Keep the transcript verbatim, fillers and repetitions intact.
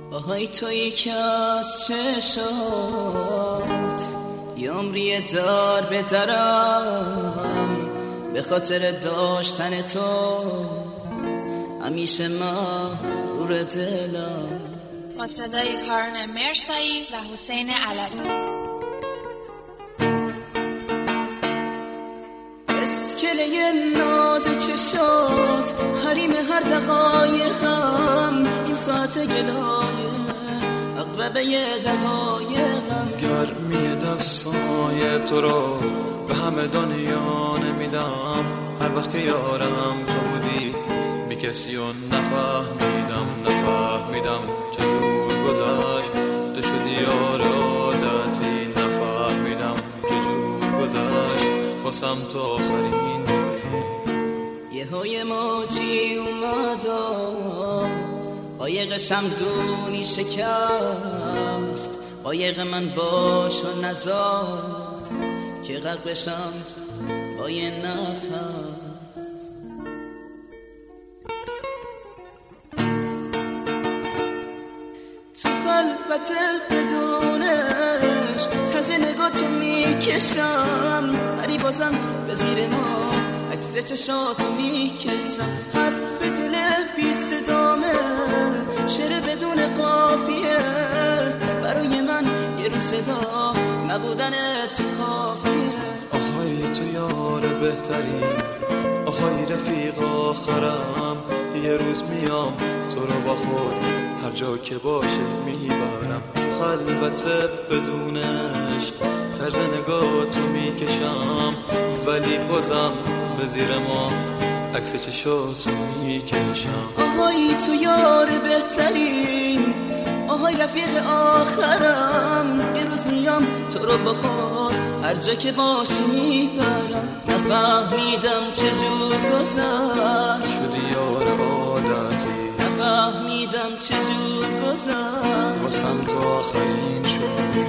آهای تویی که از چشات یه عمری دار به درم، به خاطر داشتن تو همیشه مغرور دلم. با صدای کارن مرسایی و حسین علوی. اسکله ناز چشات حریم هر دقایقم، این ساعت گلایه اقربه دقایقم. گرمی دستای تو رو به همه دنیا نمیدم، هر وقت که یارم تو بودی بی کسی و نفهمیدم نفهمیدم چجور گذشت تو شدی یار عادتی، نفهمیدم چجور گذشت باسم تو آخرین شدی. یه های موجی اومدا قایق شمدونی شکست، قایق من باش و نزار که غرق بشم با یه نفس. تو خلوت بدونش طرز نگاه تو میکشم، ولی بازم به زیر ما عکس چشاتو میکشم. حرف دل بی صدامه شعر بدون قافیه، برای من یه رو صدا نبودن تو کافیه. آهای تو یار بهترین، آهای رفیق آخرم، یه روز میام تو رو با خود هر جا که باشه میبرم. تو خلوت بدون عشق طرز نگاه تو میکشم، ولی بازم به زیر ما عکس چشاتو میکشم. آهای تو یار بهترین، آهای رفیق آخرم، یه روز میام تو رو با خود هر جا که باشی میبرم. نفهمیدم چجور گذشت شدی یار عادتی، نفهمیدم چجور گذشت واسم تو آخرین شدی.